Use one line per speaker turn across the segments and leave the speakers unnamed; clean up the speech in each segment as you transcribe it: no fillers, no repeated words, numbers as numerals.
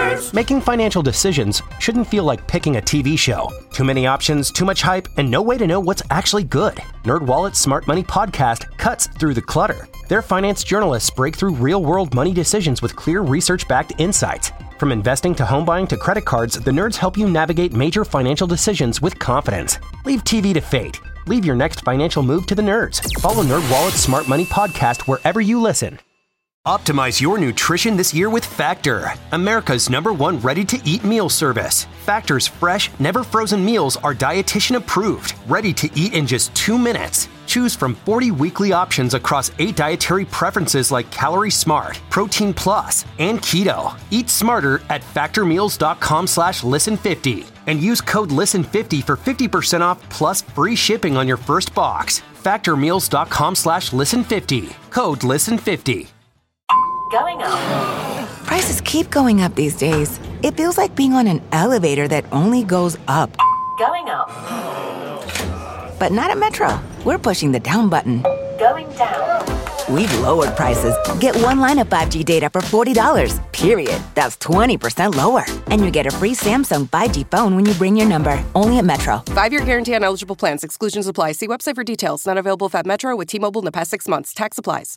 Making financial decisions shouldn't feel like picking a TV show. Too many options, too much hype, and no way to know what's actually good. NerdWallet's Smart Money podcast cuts through the clutter. Their finance journalists break through real-world money decisions with clear research-backed insights. From investing to home buying to credit cards, the nerds help you navigate major financial decisions with confidence. Leave TV to fate. Leave your next financial move to the nerds. Follow NerdWallet's Smart Money podcast wherever you listen. Optimize your nutrition this year with Factor, America's #1 ready-to-eat meal service. Factor's fresh, never-frozen meals are dietitian approved, ready to eat in just 2 minutes. Choose from 40 weekly options across 8 dietary preferences like Calorie Smart, Protein Plus, and Keto. Eat smarter at factormeals.com/listen50 and use code LISTEN50 for 50% off plus free shipping on your first box. Factormeals.com/listen50. Code LISTEN50.
Going up.
Prices keep going up these days. It feels like being on an elevator that only goes up.
Going up.
But not at Metro. We're pushing the down button.
Going down.
We've lowered prices. Get one line of 5G data for $40, period. That's 20% lower. And you get a free Samsung 5G phone when you bring your number. Only at Metro.
5-year guarantee on eligible plans. Exclusions apply. See website for details. Not available at Metro with T-Mobile in the past 6 months. Tax applies.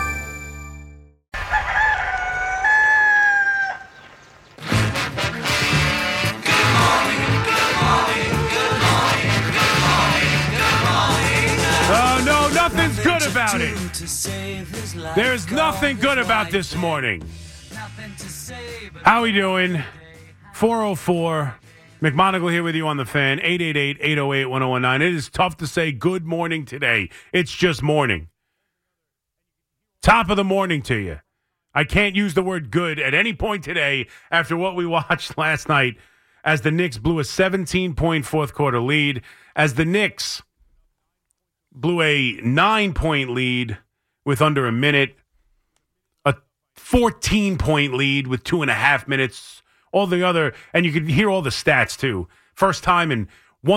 No, nothing's good about it. There's nothing good about this morning. How we doing? 404. McMonagle here with you on the Fan. 888-808-1019. It is tough to say good morning today. It's just morning. Top of the morning to you. I can't use the word good at any point today after what we watched last night as the Knicks blew a 17-point fourth quarter lead. As the Knicks blew a 9-point lead with under a minute, a 14-point lead with 2.5 minutes, all the other, and you could hear all the stats too. First time in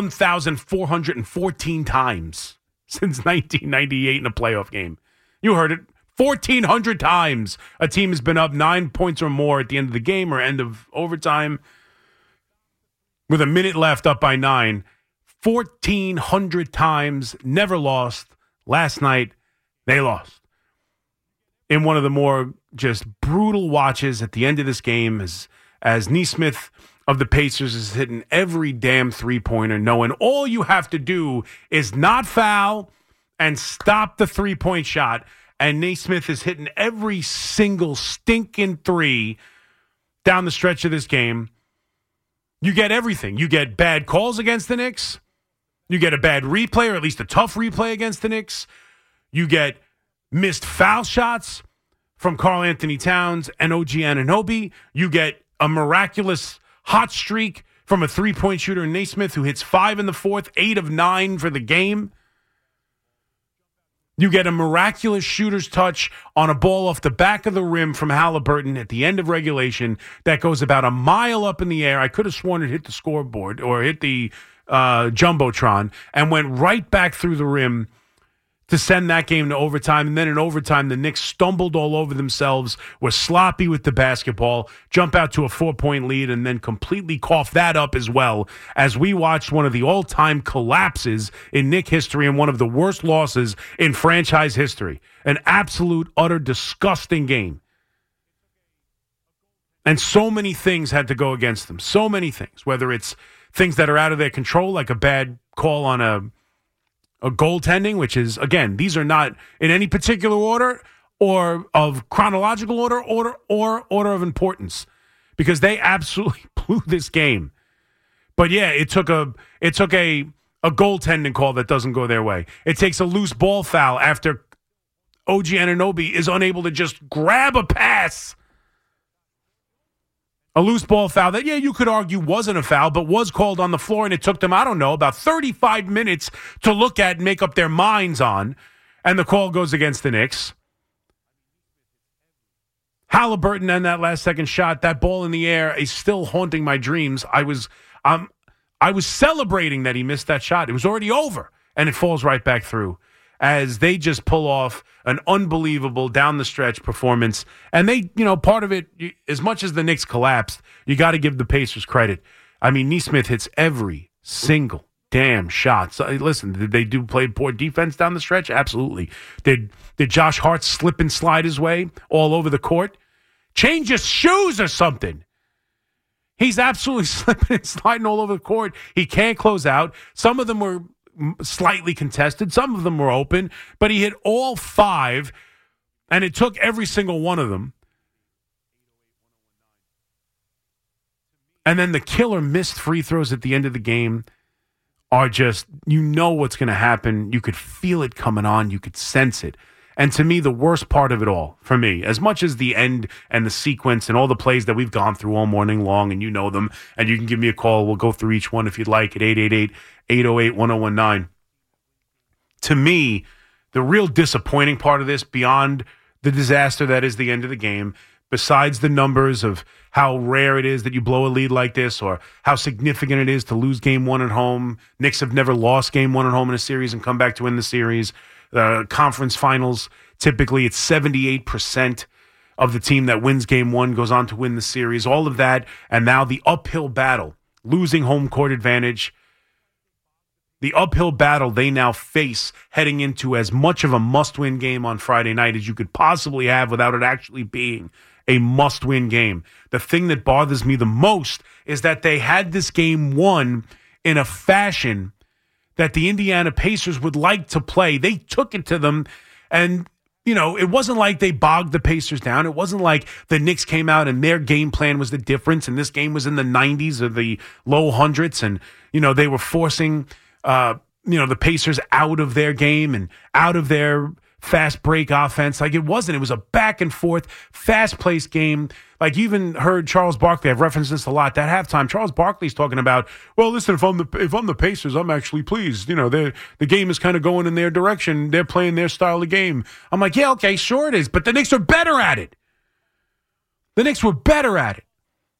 1,414 times since 1998 in a playoff game. You heard it. 1,400 times a team has been up 9 points or more at the end of the game or end of overtime with a minute left up by 9. 1,400 times, never lost. Last night, they lost. In one of the more just brutal watches at the end of this game as Nesmith of the Pacers is hitting every damn three-pointer, knowing all you have to do is not foul and stop the three-point shot. And Nesmith is hitting every single stinking three down the stretch of this game. You get everything. You get bad calls against the Knicks. You get a bad replay, or at least a tough replay against the Knicks. You get missed foul shots from Karl Anthony Towns and OG Anunoby. You get a miraculous hot streak from a three-point shooter, Nesmith, who hits 5 in the fourth, 8 of 9 for the game. You get a miraculous shooter's touch on a ball off the back of the rim from Halliburton at the end of regulation that goes about a mile up in the air. I could have sworn it hit the scoreboard or hit the Jumbotron and went right back through the rim to send that game to overtime. And then in overtime, the Knicks stumbled all over themselves, were sloppy with the basketball, jump out to a 4-point lead, and then completely cough that up as well as we watched one of the all-time collapses in Knick history and one of the worst losses in franchise history. An absolute, utter, disgusting game. And so many things had to go against them. So many things, whether it's things that are out of their control, like a bad call on a goaltending, which is, again, these are not in any particular order or of chronological order or order of importance, because they absolutely blew this game. But yeah, it took a goaltending call that doesn't go their way. It takes a loose ball foul after OG Anunoby is unable to just grab a pass. A loose ball foul that, yeah, you could argue wasn't a foul, but was called on the floor, and it took them, I don't know, about 35 minutes to look at and make up their minds on, and the call goes against the Knicks. Halliburton and that last second shot, that ball in the air is still haunting my dreams. I was celebrating that he missed that shot. It was already over, and it falls right back through. as they just pull off an unbelievable down-the-stretch performance. And they, part of it, as much as the Knicks collapsed, you got to give the Pacers credit. I mean, Nesmith hits every single damn shot. So, listen, did they play poor defense down the stretch? Absolutely. Did Josh Hart slip and slide his way all over the court? Change his shoes or something. He's absolutely slipping and sliding all over the court. He can't close out. Some of them were slightly contested. Some of them were open. But he hit all 5, and it took every single one of them. And then the killer missed free throws at the end of the game are just, what's going to happen. You could feel it coming on. You could sense it. And to me, the worst part of it all, for me, as much as the end and the sequence and all the plays that we've gone through all morning long, and you know them, and you can give me a call. We'll go through each one if you'd like at 888-808-1019. To me, the real disappointing part of this, beyond the disaster that is the end of the game, besides the numbers of how rare it is that you blow a lead like this or how significant it is to lose game 1 at home. Knicks have never lost game 1 at home in a series and come back to win the series. Conference finals, typically it's 78% of the team that wins game 1 goes on to win the series. All of that, and now the uphill battle, losing home court advantage, the uphill battle they now face heading into as much of a must-win game on Friday night as you could possibly have without it actually being a must-win game. The thing that bothers me the most is that they had this game won in a fashion that the Indiana Pacers would like to play. They took it to them, and, it wasn't like they bogged the Pacers down. It wasn't like the Knicks came out and their game plan was the difference, and this game was in the 90s or the low hundreds, and, they were forcing, the Pacers out of their game and out of their fast break offense. Like, it wasn't. It was a back and forth, fast-paced game. Like, you even heard Charles Barkley, I've referenced this a lot, that halftime, Charles Barkley's talking about, well, listen, if I'm the Pacers, I'm actually pleased. The game is kind of going in their direction. They're playing their style of game. I'm like, yeah, okay, sure it is, but the Knicks are better at it. The Knicks were better at it.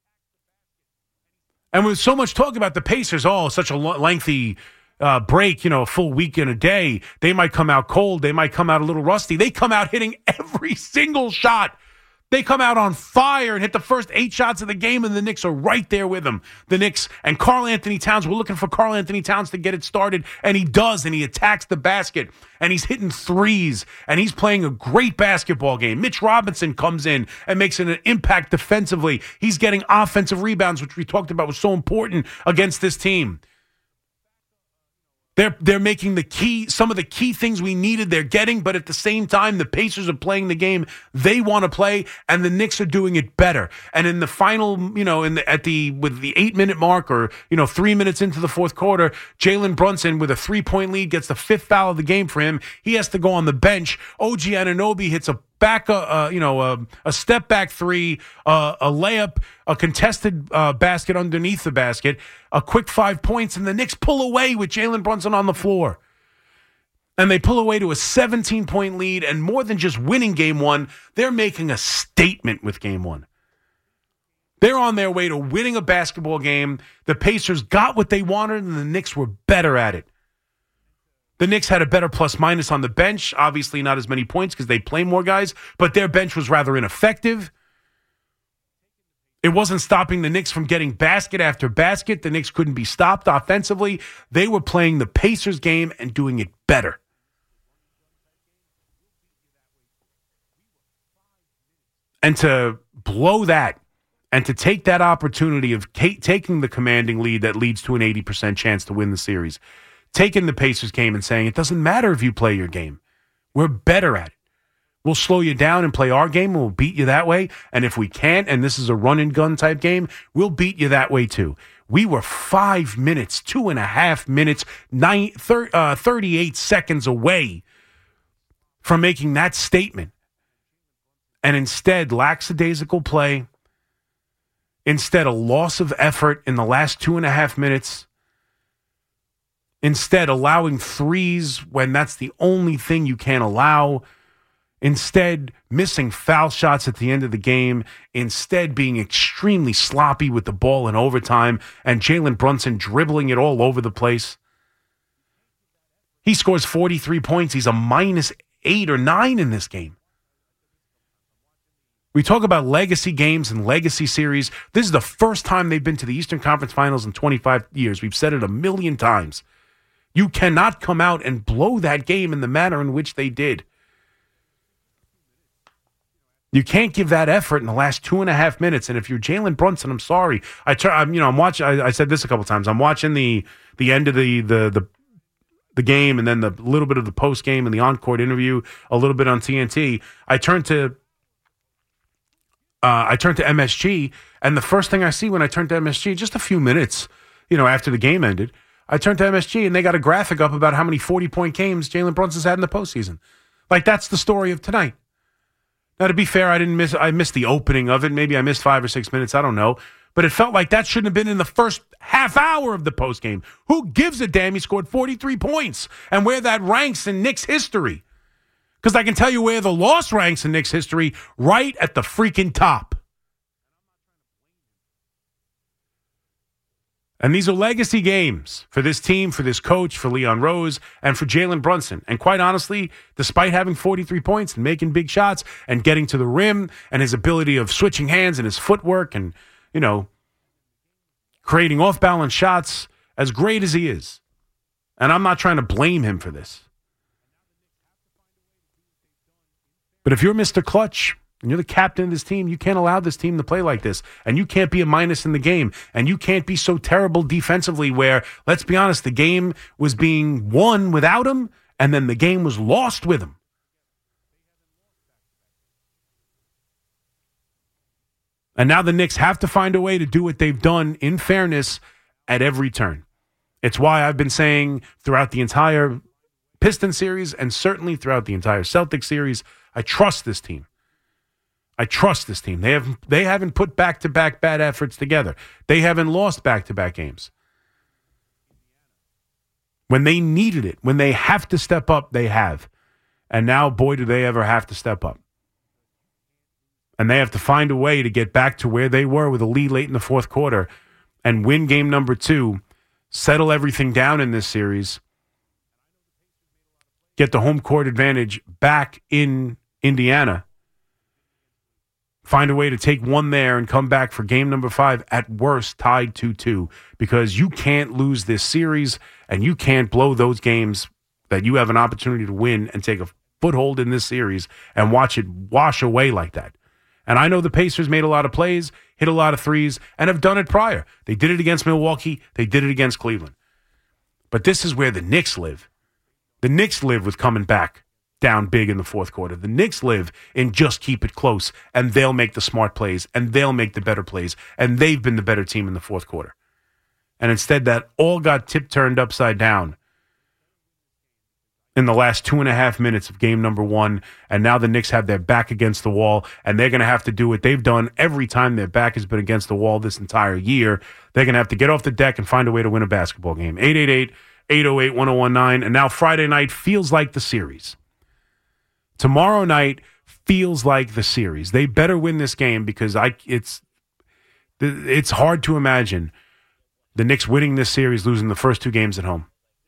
And with so much talk about the Pacers, such a lengthy break, a full week and a day, they might come out cold. They might come out a little rusty. They come out hitting every single shot. They come out on fire and hit the first 8 shots of the game, and the Knicks are right there with them. The Knicks and Karl-Anthony Towns, we're looking for Karl-Anthony Towns to get it started, and he does, and he attacks the basket, and he's hitting threes, and he's playing a great basketball game. Mitch Robinson comes in and makes an impact defensively. He's getting offensive rebounds, which we talked about was so important against this team. They're making some of the key things we needed, they're getting, but at the same time, the Pacers are playing the game they want to play, and the Knicks are doing it better. And in the final, with the 8-minute mark or, 3 minutes into the fourth quarter, Jalen Brunson with a 3-point lead gets the 5th foul of the game for him. He has to go on the bench. OG Anunoby hits a step back 3, a layup, a contested basket underneath the basket, a quick 5 points, and the Knicks pull away with Jalen Brunson on the floor. And they pull away to a 17-point lead, and more than just winning game 1, they're making a statement with game 1. They're on their way to winning a basketball game. The Pacers got what they wanted, and the Knicks were better at it. The Knicks had a better plus-minus on the bench. Obviously not as many points because they play more guys, but their bench was rather ineffective. It wasn't stopping the Knicks from getting basket after basket. The Knicks couldn't be stopped offensively. They were playing the Pacers game and doing it better. And to blow that and to take that opportunity of taking the commanding lead that leads to an 80% chance to win the series, taking the Pacers game and saying, it doesn't matter if you play your game. We're better at it. We'll slow you down and play our game, and we'll beat you that way. And if we can't, and this is a run-and-gun type game, we'll beat you that way too. We were 5 minutes, 2.5 minutes, 38 seconds away from making that statement. And instead, lackadaisical play, instead a loss of effort in the last 2.5 minutes, instead allowing threes when that's the only thing you can allow, instead missing foul shots at the end of the game, instead being extremely sloppy with the ball in overtime, and Jalen Brunson dribbling it all over the place. He scores 43 points. He's a -8 or 9 in this game. We talk about legacy games and legacy series. This is the first time they've been to the Eastern Conference Finals in 25 years. We've said it a million times. You cannot come out and blow that game in the manner in which they did. You can't give that effort in the last 2.5 minutes. And if you're Jalen Brunson, I'm sorry. I'm watching. I said this a couple times. I'm watching the end of the game, and then the little bit of the post game and the on-court interview, a little bit on TNT. I turned to MSG, and the first thing I see when I turn to MSG, just a few minutes, after the game ended, I turned to MSG, and they got a graphic up about how many 40-point games Jalen Brunson's had in the postseason. Like, that's the story of tonight. Now, to be fair, I missed the opening of it. Maybe I missed 5 or 6 minutes. I don't know. But it felt like that shouldn't have been in the first half hour of the postgame. Who gives a damn he scored 43 points and where that ranks in Knicks history? Because I can tell you where the loss ranks in Knicks history, right at the freaking top. And these are legacy games for this team, for this coach, for Leon Rose, and for Jalen Brunson. And quite honestly, despite having 43 points and making big shots and getting to the rim and his ability of switching hands and his footwork and, creating off-balance shots, as great as he is, and I'm not trying to blame him for this. But if you're Mr. Clutch and you're the captain of this team, you can't allow this team to play like this. And you can't be a minus in the game. And you can't be so terrible defensively where, let's be honest, the game was being won without him, and then the game was lost with him. And now the Knicks have to find a way to do what they've done in fairness at every turn. It's why I've been saying throughout the entire Pistons series and certainly throughout the entire Celtics series, I trust this team. I trust this team. They haven't put back-to-back bad efforts together. They haven't lost back-to-back games. When they needed it, when they have to step up, they have. And now, boy, do they ever have to step up. And they have to find a way to get back to where they were with a lead late in the fourth quarter and win game number 2, settle everything down in this series, get the home court advantage back in Indiana, find a way to take one there and come back for game number 5, at worst tied 2-2, because you can't lose this series and you can't blow those games that you have an opportunity to win and take a foothold in this series and watch it wash away like that. And I know the Pacers made a lot of plays, hit a lot of threes, and have done it prior. They did it against Milwaukee. They did it against Cleveland. But this is where the Knicks live. The Knicks live with coming back down big in the fourth quarter. The Knicks live in just keep it close, and they'll make the smart plays, and they'll make the better plays, and they've been the better team in the fourth quarter. And instead, that all got turned upside down in the last 2.5 minutes of game number 1, and now the Knicks have their back against the wall, and they're going to have to do what they've done every time their back has been against the wall this entire year. They're going to have to get off the deck and find a way to win a basketball game. 888-808-1019, and now Friday night feels like the series. Tomorrow night feels like the series. They better win this game because it's hard to imagine the Knicks winning this series, losing the first 2 games at home.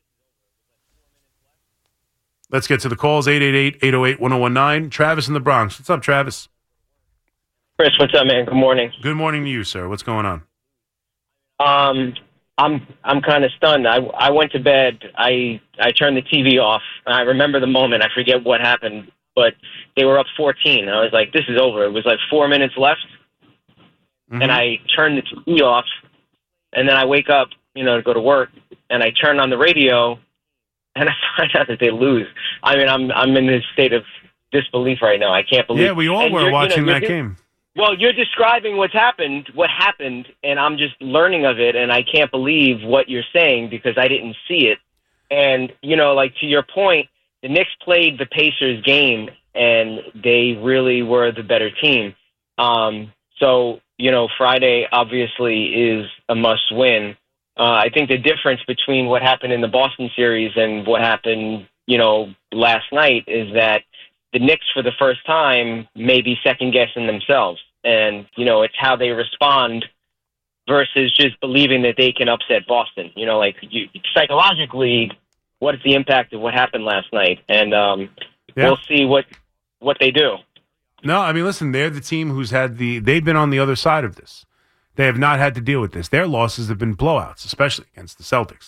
Let's get to the calls, 888-808-1019. Travis in the Bronx. What's up, Travis?
Chris, what's up, man? Good morning.
Good morning to you, sir. What's going on?
I'm kind of stunned. I went to bed. I turned the TV off. I remember the moment. I forget what happened, but they were up 14. I was like, this is over. It was like 4 minutes left, and I turned the TV off, and then I wake up, to go to work, and I turn on the radio, and I find out that they lose. I mean, I'm in this state of disbelief right now. I can't believe.
Yeah, we all were watching that game.
Well, you're describing what happened, and I'm just learning of it, and I can't believe what you're saying because I didn't see it. And, to your point, the Knicks played the Pacers game, and they really were the better team. So, Friday obviously is a must-win. I think the difference between what happened in the Boston series and what happened, last night is that the Knicks, for the first time, may be second-guessing themselves. And, it's how they respond versus just believing that they can upset Boston. Psychologically, what's the impact of what happened last night, and we'll see what they do.
No, I mean, listen, they're the team who's they've been on the other side of this. They have not had to deal with this. Their losses have been blowouts, especially against the Celtics.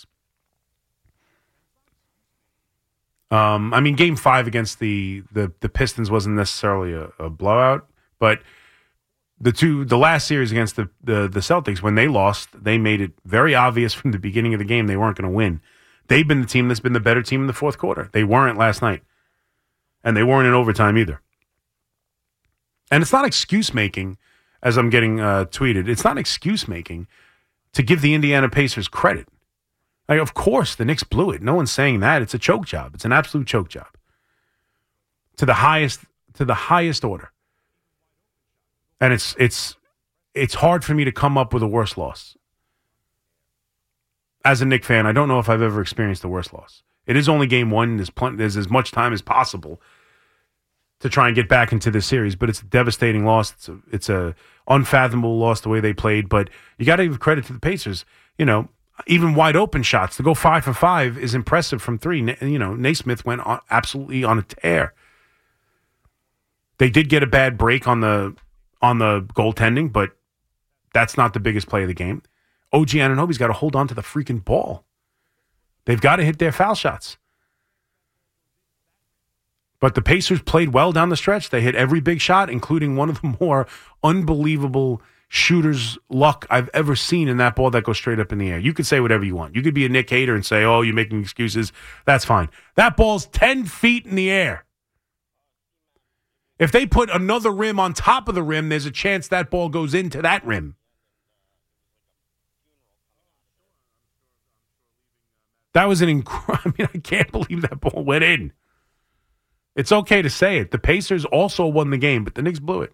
I mean, Game 5 against the Pistons wasn't necessarily a blowout, but the last series against the Celtics, when they lost, they made it very obvious from the beginning of the game they weren't going to win. They've been the team that's been the better team in the fourth quarter. They weren't last night, and they weren't in overtime either. And it's not excuse-making, as I'm getting tweeted. It's not excuse-making to give the Indiana Pacers credit. Like, of course, the Knicks blew it. No one's saying that. It's a choke job. It's an absolute choke job. To the highest order. And it's hard for me to come up with a worse loss. As a Knicks fan, I don't know if I've ever experienced a worse loss. It is only game 1. There's as much time as possible to try and get back into this series, but it's a devastating loss. It's a unfathomable loss the way they played, but you got to give credit to the Pacers. You know, even wide open shots to go 5 for 5 is impressive from 3. You know, Naismith went absolutely on a tear. They did get a bad break on the goaltending, but that's not the biggest play of the game. OG Anunoby's got to hold on to the freaking ball. They've got to hit their foul shots. But the Pacers played well down the stretch. They hit every big shot, including one of the more unbelievable shooter's luck I've ever seen in that ball that goes straight up in the air. You could say whatever you want. You could be a Knick hater and say, oh, you're making excuses. That's fine. That ball's 10 feet in the air. If they put another rim on top of the rim, there's a chance that ball goes into that rim. That was I can't believe that ball went in. It's okay to say it. The Pacers also won the game, but the Knicks blew it.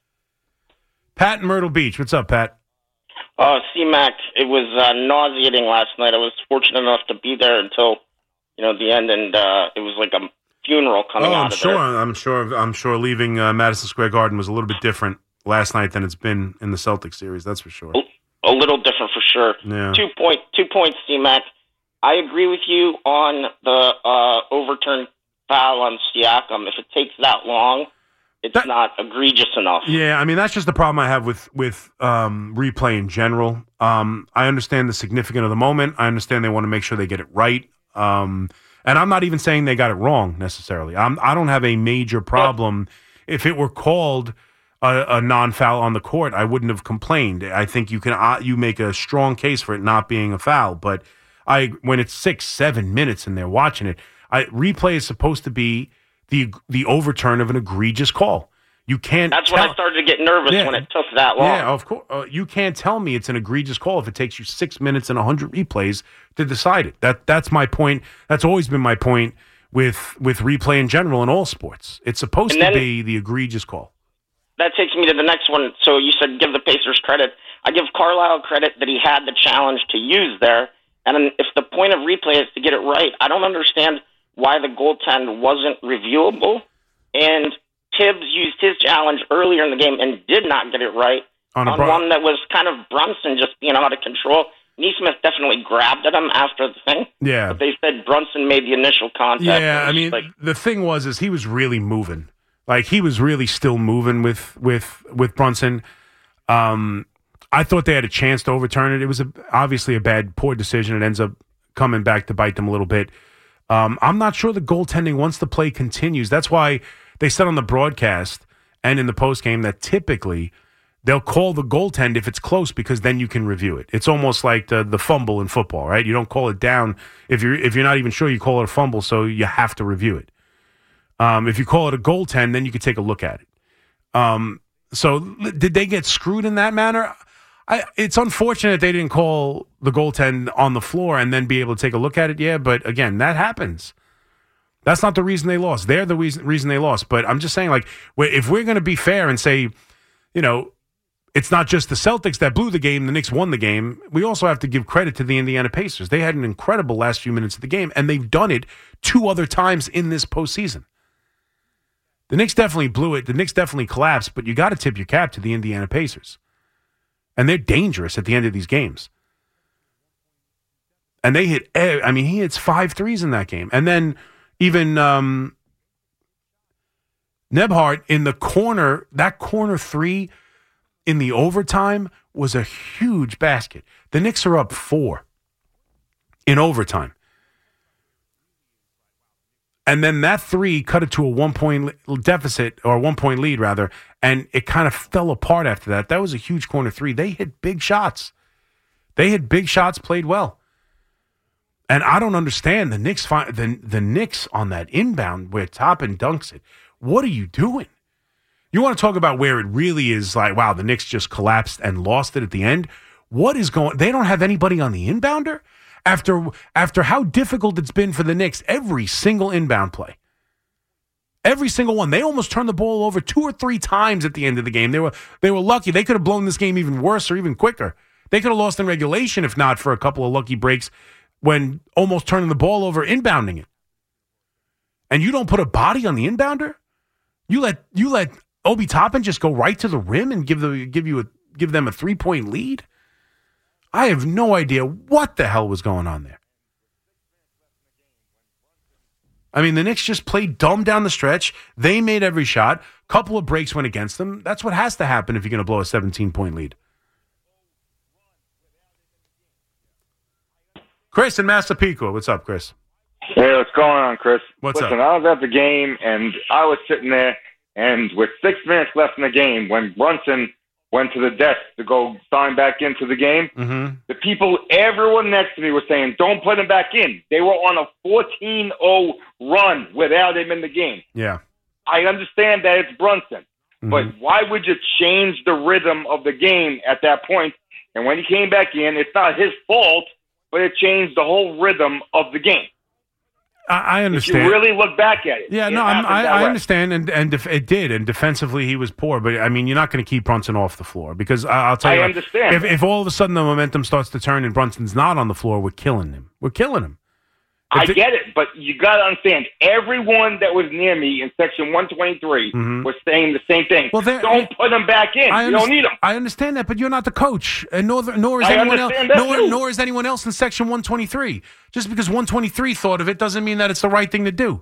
Pat in Myrtle Beach. What's up, Pat?
C-Mac, it was nauseating last night. I was fortunate enough to be there until, the end, and it was like a funeral coming out of there.
I'm sure leaving Madison Square Garden was a little bit different last night than it's been in the Celtics series, that's for sure.
A little different for sure.
Yeah.
2 points, C-Mac. I agree with you on the overturned foul on Siakam. If it takes that long, it's not egregious enough.
Yeah, I mean, that's just the problem I have with replay in general. I understand the significance of the moment. I understand they want to make sure they get it right. And I'm not even saying they got it wrong necessarily. I don't have a major problem. If it were called a non-foul on the court, I wouldn't have complained. I think you make a strong case for it not being a foul. But when it's 6-7 minutes and they're watching it, replay is supposed to be the overturn of an egregious call. You can't.
That's when I started to get nervous when it took that long.
Yeah, of course. You can't tell me it's an egregious call if it takes you 6 minutes and 100 replays to decide it. That's my point. That's always been my point with replay in general in all sports. It's supposed to be the egregious call.
That takes me to the next one. So you said give the Pacers credit. I give Carlisle credit that he had the challenge to use there. And if the point of replay is to get it right, I don't understand why the goaltend wasn't reviewable. And Tibbs used his challenge earlier in the game and did not get it right on one that was kind of Brunson just being out of control. Naismith definitely grabbed at him after the thing.
Yeah.
But they said Brunson made the initial contact.
Yeah, I mean, the thing was he was really moving. Like, he was really still moving with Brunson. I thought they had a chance to overturn it. It was obviously a poor decision. It ends up coming back to bite them a little bit. I'm not sure the goaltending, once the play continues, that's why they said on the broadcast and in the postgame that typically they'll call the goaltend if it's close because then you can review it. It's almost like the fumble in football, right? You don't call it down if you're not even sure, you call it a fumble, so you have to review it. If you call it a goaltend, then you can take a look at it. So did they get screwed in that manner? It's unfortunate they didn't call the goaltend on the floor and then be able to take a look at it. Yeah, but again, that happens. That's not the reason they lost. They're the reason they lost. But I'm just saying, like, if we're going to be fair and say, it's not just the Celtics that blew the game, the Knicks won the game, we also have to give credit to the Indiana Pacers. They had an incredible last few minutes of the game, and they've done it 2 other times in this postseason. The Knicks definitely blew it. The Knicks definitely collapsed, but you got to tip your cap to the Indiana Pacers. And they're dangerous at the end of these games. And they hit, he hits 5 threes in that game. And then even Nebhart in the corner, that corner 3 in the overtime was a huge basket. The Knicks are up 4 in overtime. And then that 3 cut it to a 1-point deficit, or 1-point lead, rather, and it kind of fell apart after that. That was a huge corner 3. They hit big shots. Played well. And I don't understand the Knicks the Knicks on that inbound where Toppin dunks it. What are you doing? You want to talk about where it really is like, wow, the Knicks just collapsed and lost it at the end? What is going? They don't have anybody on the inbounder? After how difficult it's been for the Knicks, every single inbound play. Every single one. They almost turned the ball over 2 or 3 times at the end of the game. They were lucky. They could have blown this game even worse or even quicker. They could have lost in regulation if not for a couple of lucky breaks when almost turning the ball over, inbounding it. And you don't put a body on the inbounder? You let Obi Toppin just go right to the rim and give them a 3-point lead? I have no idea what the hell was going on there. I mean, the Knicks just played dumb down the stretch. They made every shot. Couple of breaks went against them. That's what has to happen if you're going to blow a 17-point lead. Chris in Massapequa. What's up, Chris?
Hey, what's going on, Chris?
Listen,
I was at the game, and I was sitting there, and with 6 minutes left in the game, when Brunson went to the desk to go sign back into the game, the people, everyone next to me was saying, don't put him back in. They were on a 14-0 run without him in the game.
Yeah.
I understand that it's Brunson, but why would you change the rhythm of the game at that point? And when he came back in, it's not his fault, but it changed the whole rhythm of the game.
I understand.
If you really look back at it.
Yeah, I understand, and it did, and defensively he was poor. But I mean, you're not going to keep Brunson off the floor because I'll tell you,
I understand.
If all of a sudden the momentum starts to turn and Brunson's not on the floor, we're killing him.
I get it, but you got to understand. Everyone that was near me in section 123 was saying the same thing. Well, don't put him back in. You don't need him.
I understand that, but you're not the coach, and nor is anyone else. Nor is anyone else in section 123. Just because 123 thought of it doesn't mean that it's the right thing to do.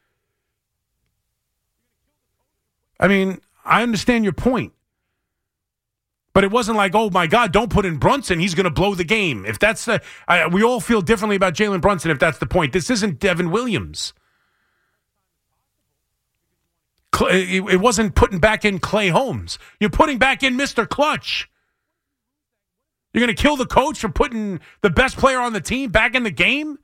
I mean, I understand your point. But it wasn't like, oh, my God, don't put in Brunson. He's going to blow the game. If that's we all feel differently about Jalen Brunson if that's the point. This isn't Devin Williams. It wasn't putting back in Clay Holmes. You're putting back in Mr. Clutch. You're going to kill the coach for putting the best player on the team back in the game?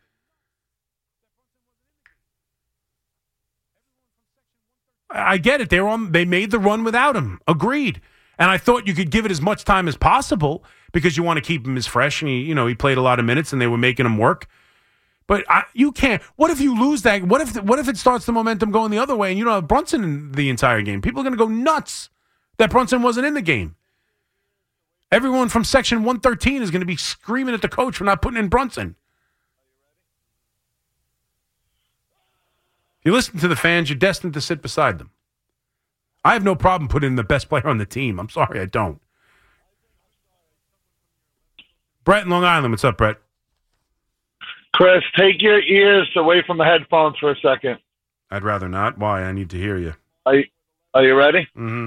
I get it. They made the run without him. Agreed. And I thought you could give it as much time as possible because you want to keep him as fresh. And he played a lot of minutes and they were making him work. But you can't. What if you lose that? What if it starts the momentum going the other way and you don't have Brunson in the entire game? People are going to go nuts that Brunson wasn't in the game. Everyone from section 113 is going to be screaming at the coach for not putting in Brunson. If you listen to the fans, you're destined to sit beside them. I have no problem putting in the best player on the team. I'm sorry, I don't. Brett in Long Island. What's up, Brett?
Chris, take your ears away from the headphones for a second.
I'd rather not. Why? I need to hear you.
Are you ready?
Mm-hmm.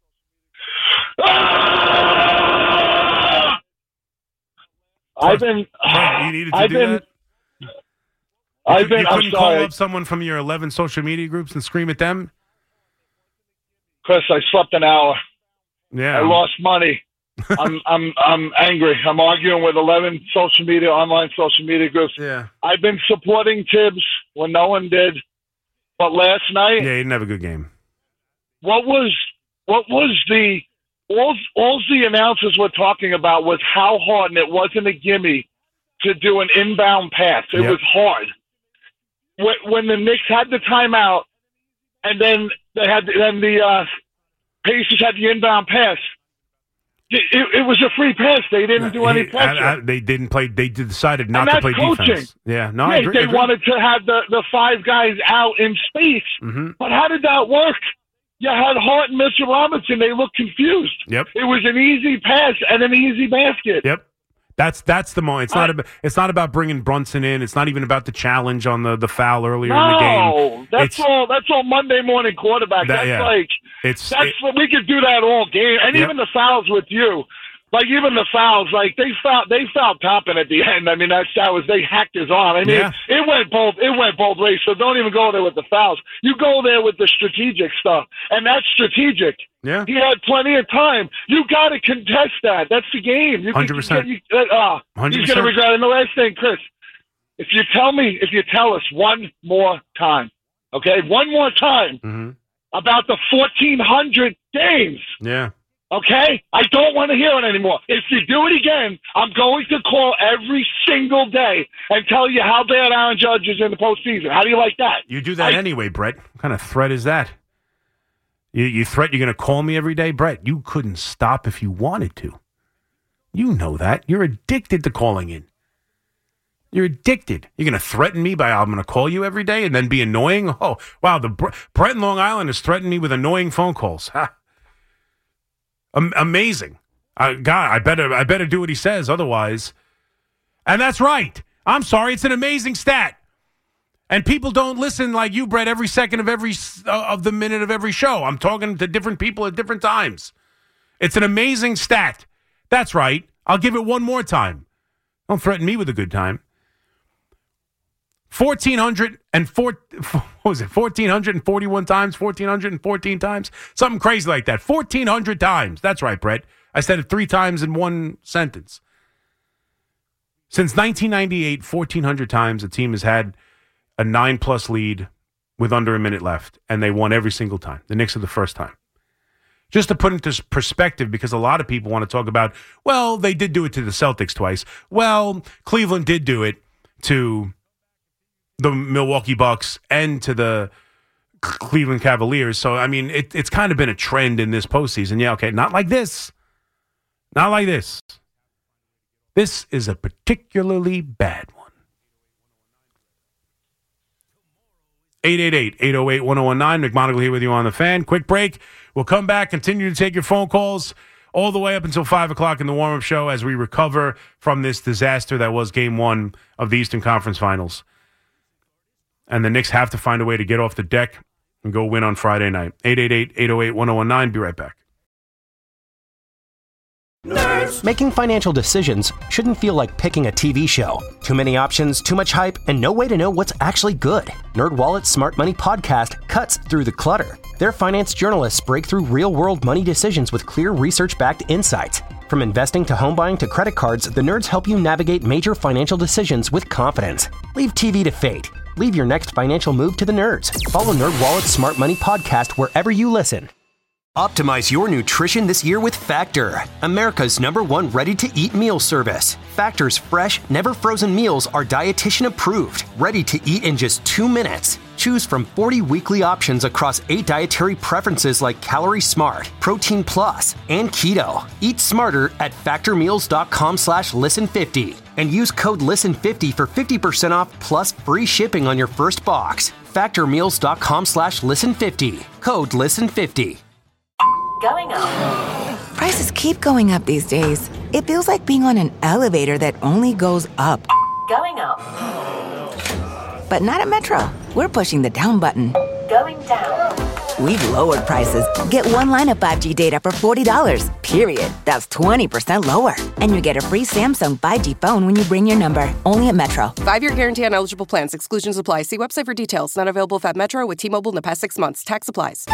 You needed to do that? You couldn't call up someone from your 11 social media groups and scream at them?
Chris, I slept an hour.
Yeah.
I lost money. I'm angry. I'm arguing with 11 online social media groups.
Yeah.
I've been supporting Tibbs when no one did. But last night,
yeah, he didn't have a good game.
What was the all the announcers were talking about was how hard, and it wasn't a gimme to do an inbound pass. It was hard. When the Knicks had the timeout, and then the Pacers had the inbound pass. It was a free pass. They didn't do any pressure.
They didn't play. They decided not to play defense. Yeah, no, I agree.
They wanted to have the 5 guys out in space.
Mm-hmm.
But how did that work? You had Hart and Mr. Robinson. They looked confused.
Yep.
It was an easy pass and an easy basket.
Yep. That's the moment. It's not about bringing Brunson in. It's not even about the challenge on the foul earlier in the game.
That's all Monday morning quarterback. We could do that all game, and even the fouls with you. Like even the fouls, like they fouled Toppin at the end. I mean, they hacked his arm. I mean, it went both ways. So don't even go there with the fouls. You go there with the strategic stuff, and that's strategic.
Yeah,
he had plenty of time. You got to contest that. That's the game.
100%.
He's going to regret it. And the last thing, Chris, if you tell us one more time, okay, one more time about the 1,400 games.
Yeah.
Okay? I don't want to hear it anymore. If you do it again, I'm going to call every single day and tell you how bad Aaron Judge is in the postseason. How do you like that?
You do that anyway, Brett. What kind of threat is that? You threat you're going to call me every day? Brett, you couldn't stop if you wanted to. You know that. You're addicted to calling in. You're addicted. You're going to threaten me by I'm going to call you every day and then be annoying? Oh, wow. Brett in Long Island has threatened me with annoying phone calls. Ha. Amazing. God, I better do what he says otherwise. And that's right. I'm sorry. It's an amazing stat. And people don't listen like you, Brett, every second of the minute of every show. I'm talking to different people at different times. It's an amazing stat. That's right. I'll give it one more time. Don't threaten me with a good time. 1,441 times, 1,414 times, something crazy like that. 1,400 times. That's right, Brett. I said it 3 times in one sentence. Since 1998, 1,400 times a team has had a 9+ lead with under a minute left, and they won every single time. The Knicks are the first time. Just to put into perspective, because a lot of people want to talk about, well, they did do it to the Celtics twice. Well, Cleveland did do it to the Milwaukee Bucks and to the Cleveland Cavaliers. So, I mean, it's kind of been a trend in this postseason. Yeah, okay, not like this. Not like this. This is a particularly bad one. 888-808-1019. McMonagle here with you on The Fan. Quick break. We'll come back, continue to take your phone calls all the way up until 5 o'clock in the warm-up show as we recover from this disaster that was Game 1 of the Eastern Conference Finals. And the Knicks have to find a way to get off the deck and go win on Friday night. 888-808-1019. Be right back.
Nerds. Making financial decisions shouldn't feel like picking a TV show. Too many options, too much hype, and no way to know what's actually good. NerdWallet's Smart Money Podcast cuts through the clutter. Their finance journalists break through real-world money decisions with clear research-backed insights. From investing to home buying to credit cards, the nerds help you navigate major financial decisions with confidence. Leave TV to fate. Leave your next financial move to the nerds. Follow NerdWallet's Smart Money Podcast wherever you listen. Optimize your nutrition this year with Factor, America's #1 ready-to-eat meal service. Factor's fresh, never-frozen meals are dietitian approved, ready to eat in just 2 minutes. Choose from 40 weekly options across 8 dietary preferences like Calorie Smart, Protein Plus, and Keto. Eat smarter at factormeals.com/listen50 and use code LISTEN50 for 50% off plus free shipping on your first box. Factormeals.com/listen50. Code LISTEN50.
Going up.
Prices keep going up these days. It feels like being on an elevator that only goes up.
Going up.
But not at Metro. We're pushing the down button.
Going down.
We've lowered prices. Get one line of 5G data for $40, period. That's 20% lower. And you get a free Samsung 5G phone when you bring your number. Only at Metro.
5-year guarantee on eligible plans. Exclusions apply. See website for details. Not available at Metro with T-Mobile in the past 6 months. Tax applies.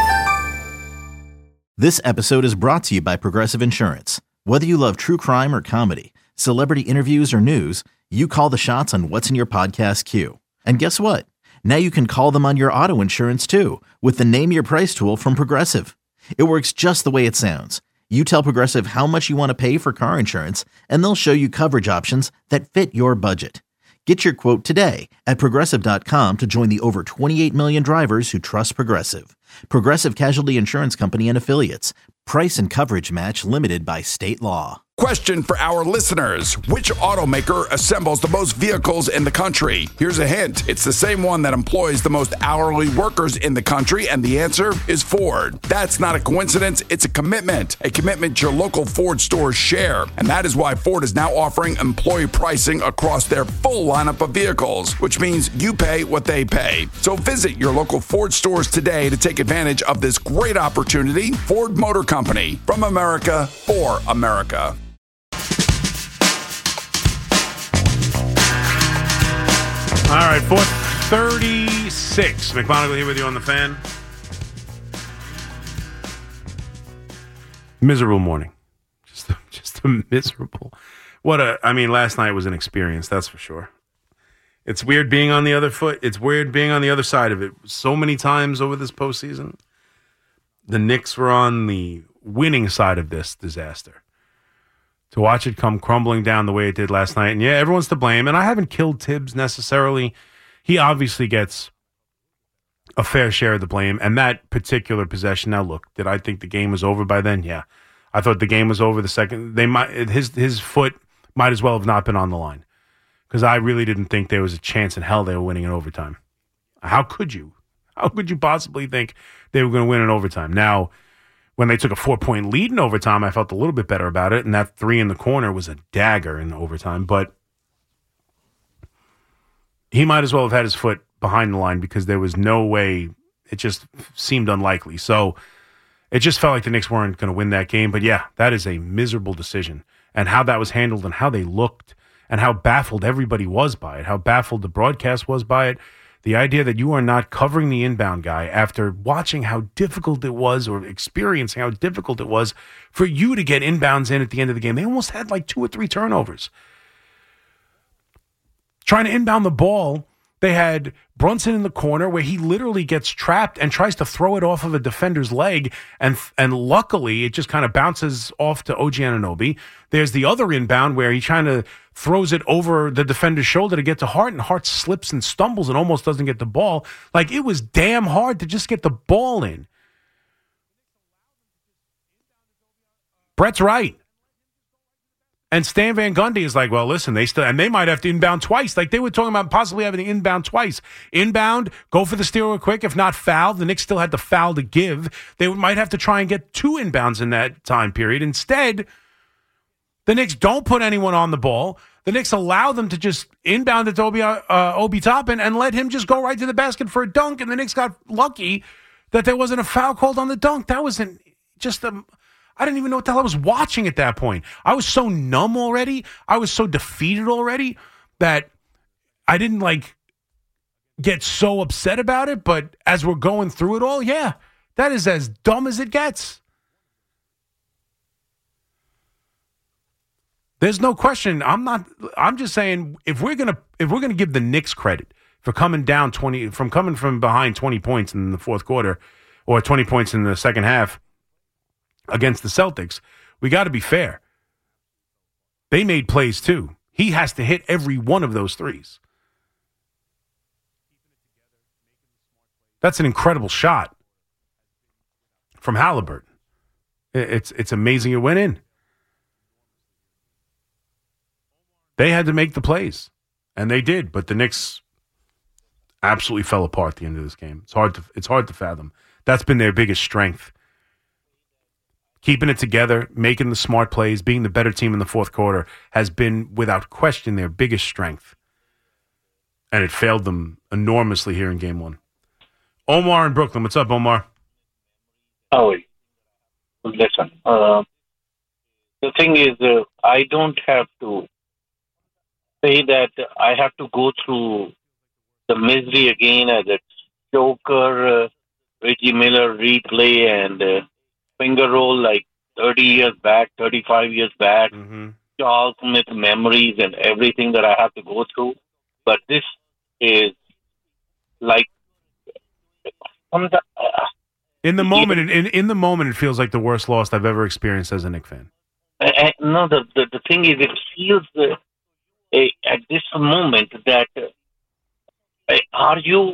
This episode is brought to you by Progressive Insurance. Whether you love true crime or comedy, celebrity interviews or news, you call the shots on what's in your podcast queue. And guess what? Now you can call them on your auto insurance too with the Name Your Price tool from Progressive. It works just the way it sounds. You tell Progressive how much you want to pay for car insurance, and they'll show you coverage options that fit your budget. Get your quote today at Progressive.com to join the over 28 million drivers who trust Progressive. Progressive Casualty Insurance Company and Affiliates. Price and coverage match limited by state law.
Question for our listeners. Which automaker assembles the most vehicles in the country? Here's a hint. It's the same one that employs the most hourly workers in the country, and the answer is Ford. That's not a coincidence. It's a commitment your local Ford stores share. And that is why Ford is now offering employee pricing across their full lineup of vehicles, which means you pay what they pay. So visit your local Ford stores today to take advantage of this great opportunity. Ford Motor Company, from America for America.
All right, 4:36. McMonagle here with you on the Fan. Miserable morning. Just a miserable. Last night was an experience, that's for sure. It's weird being on the other foot. It's weird being on the other side of it. So many times over this postseason, the Knicks were on the winning side of this disaster. To watch it come crumbling down the way it did last night. And yeah, everyone's to blame. And I haven't killed Tibbs necessarily. He obviously gets a fair share of the blame. And that particular possession, now look, did I think the game was over by then? Yeah. I thought the game was over the second. His foot might as well have not been on the line. Because I really didn't think there was a chance in hell they were winning in overtime. How could you? How could you possibly think they were going to win in overtime? Now, when they took a 4-point lead in overtime, I felt a little bit better about it, and that 3 in the corner was a dagger in overtime. But he might as well have had his foot behind the line because there was no way. It just seemed unlikely. So it just felt like the Knicks weren't going to win that game. But yeah, that is a miserable decision. And how that was handled and how they looked and how baffled everybody was by it, how baffled the broadcast was by it. The idea that you are not covering the inbound guy after watching how difficult it was or experiencing how difficult it was for you to get inbounds in at the end of the game. They almost had like 2 or 3 turnovers. Trying to inbound the ball, they had Brunson in the corner where he literally gets trapped and tries to throw it off of a defender's leg, and luckily it just kind of bounces off to OG Anunoby. There's the other inbound where he kind of throws it over the defender's shoulder to get to Hart, and Hart slips and stumbles and almost doesn't get the ball. Like, it was damn hard to just get the ball in. Brett's right. And Stan Van Gundy is like, well, listen, they might have to inbound twice. Like, they were talking about possibly having to inbound twice. Inbound, go for the steal real quick. If not, foul. The Knicks still had the foul to give. They might have to try and get 2 inbounds in that time period. Instead, the Knicks don't put anyone on the ball. The Knicks allow them to just inbound it to Obi Toppin and let him just go right to the basket for a dunk. And the Knicks got lucky that there wasn't a foul called on the dunk. That wasn't just a... I didn't even know what the hell I was watching at that point. I was so numb already. I was so defeated already that I didn't get so upset about it. But as we're going through it all, yeah, that is as dumb as it gets. There's no question. I'm just saying if we're gonna give the Knicks credit for coming from behind 20 points in the fourth quarter or 20 points in the second half against the Celtics, we got to be fair. They made plays too. He has to hit every one of those threes. That's an incredible shot from Halliburton. It's amazing it went in. They had to make the plays, and they did. But the Knicks absolutely fell apart at the end of this game. It's hard to fathom. That's been their biggest strength. Keeping it together, making the smart plays, being the better team in the fourth quarter has been, without question, their biggest strength. And it failed them enormously here in Game 1. Omar in Brooklyn. What's up, Omar?
Oh, listen. The thing is, I don't have to say that I have to go through the misery again as a Joker, Reggie Miller replay and finger roll like 30 years back, 35 years back, Charles Smith memories and everything that I have to go through. But this is like
in the moment. In the moment, it feels like the worst loss I've ever experienced as a Knicks fan.
No, the thing is, it feels at this moment that are you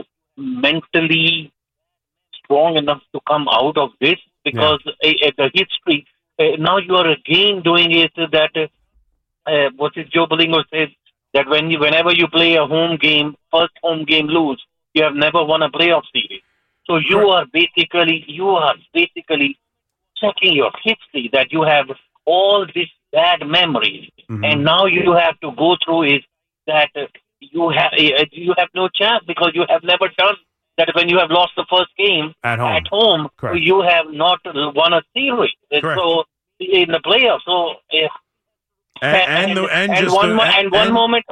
mentally strong enough to come out of this? Because the history, now you are again doing it that, Joe Bellingo says, that whenever you play a home game, first home game lose, you have never won a playoff series. So you are basically checking your history, that you have all these bad memories, and now you have to go through it that you have no chance because you have never done that. When you have lost the first game at home, you have not won a series. So in the playoffs, so one moment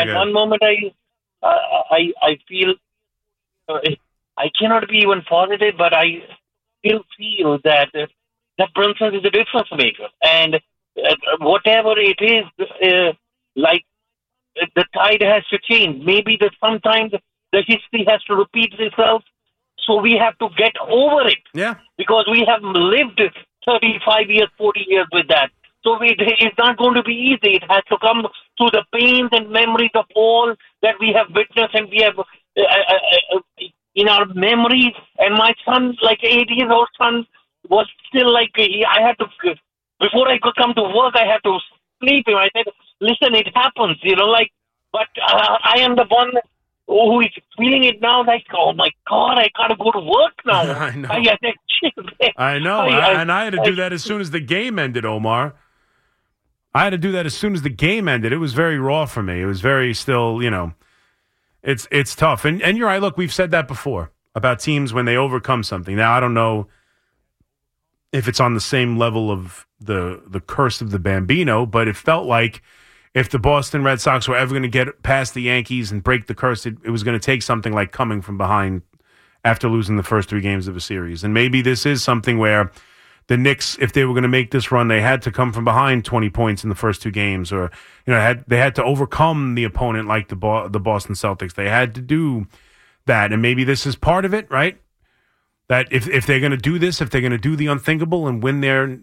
I feel I cannot be even positive, but I still feel that Brunson is a difference maker, and whatever it is, like the tide has to change. Maybe sometimes the history has to repeat itself, so we have to get over it.
Yeah,
because we have lived 35 years, 40 years with that. So it's not going to be easy. It has to come through the pains and memories of all that we have witnessed, and we have in our memories. And my son, like 8-year-old son, was still like, I had to, before I could come to work, I had to sleep him. I said, listen, it happens, but I am the one who is feeling it now, like, oh my God, I gotta go to work now.
I know. I know. And I had to do that as soon as the game ended, Omar. I had to do that as soon as the game ended. It was very raw for me. It was very still, it's tough. And you're right. Look, we've said that before about teams when they overcome something. Now, I don't know if it's on the same level of the curse of the Bambino, but it felt like if the Boston Red Sox were ever going to get past the Yankees and break the curse, it was going to take something like coming from behind after losing the first 3 games of a series. And maybe this is something where the Knicks, if they were going to make this run, they had to come from behind 20 points in the first 2 games, or they had to overcome the opponent like the Boston Celtics. They had to do that, and maybe this is part of it, right? That if they're going to do this, if they're going to do the unthinkable and win their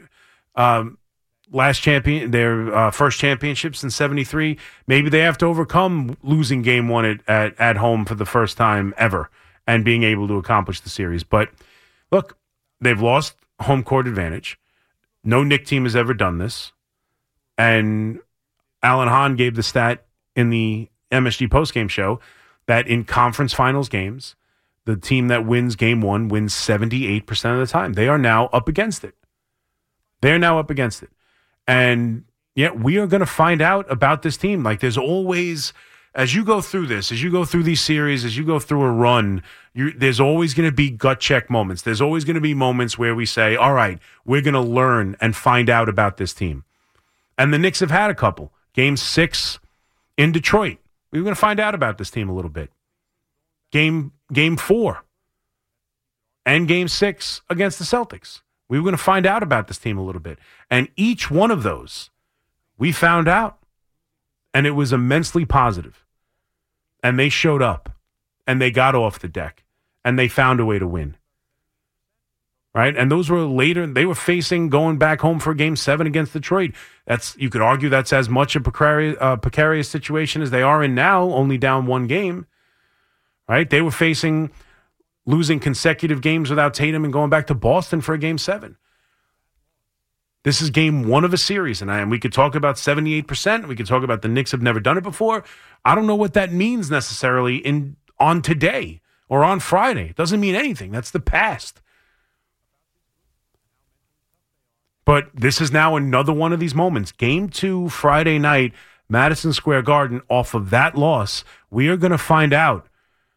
first championships in '73, maybe they have to overcome losing Game 1 at home for the first time ever and being able to accomplish the series. But look, they've lost home court advantage. No Knick team has ever done this. And Alan Hahn gave the stat in the MSG postgame show that in conference finals games, the team that wins Game 1 wins 78% of the time. They are now up against it. And yet we are going to find out about this team. Like, there's always, as you go through this, as you go through these series, as you go through a run, there's always going to be gut check moments. There's always going to be moments where we say, all right, we're going to learn and find out about this team. And the Knicks have had a couple. Game 6 in Detroit. We were going to find out about this team a little bit. Game 4 and Game 6 against the Celtics. We were going to find out about this team a little bit. And each one of those, we found out. And it was immensely positive. And they showed up. And they got off the deck. And they found a way to win. Right? And those were later. They were facing going back home for Game 7 against Detroit. You could argue that's as much a precarious situation as they are in now, only down 1 game. Right? They were facing losing consecutive games without Tatum and going back to Boston for a Game 7. This is Game 1 of a series, and we could talk about 78%. We could talk about the Knicks have never done it before. I don't know what that means necessarily on today or on Friday. It doesn't mean anything. That's the past. But this is now another one of these moments. Game 2, Friday night, Madison Square Garden. Off of that loss, we are going to find out